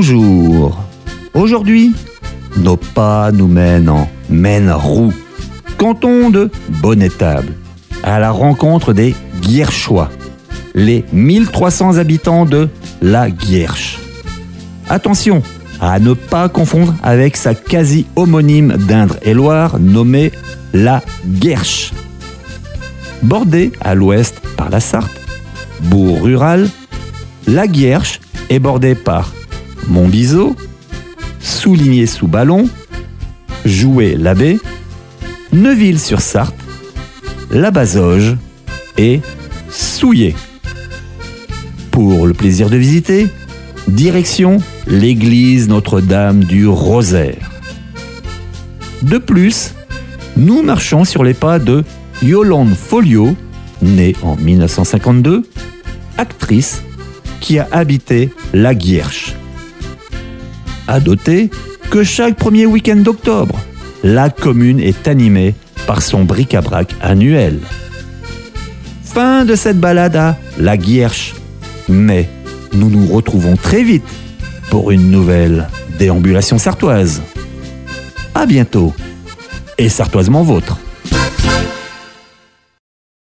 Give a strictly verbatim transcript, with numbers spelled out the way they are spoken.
Bonjour. Aujourd'hui, nos pas nous mènent en Maine-Roux, canton de Bonnétable, à la rencontre des Guierchois, les mille trois cents habitants de la Guierche. Attention à ne pas confondre avec sa quasi-homonyme d'Indre-et-Loire nommée la Guerche. Bordée à l'ouest par la Sarthe, bourg rural, la Guierche est bordée par Montbiseau, Souligné-sous-Ballon, Joué-l'Abbé, Neuville-sur-Sarthe, la Bazoge et Souillé. Pour le plaisir de visiter, direction l'église Notre-Dame du Rosaire. De plus, nous marchons sur les pas de Yolande Folliot, née en mille neuf cent cinquante-deux, actrice qui a habité la Guierche. À noter que chaque premier week-end d'octobre, la commune est animée par son bric-à-brac annuel. Fin de cette balade à la Guierche, mais nous nous retrouvons très vite pour une nouvelle déambulation sartoise. À bientôt, et sartoisement vôtre.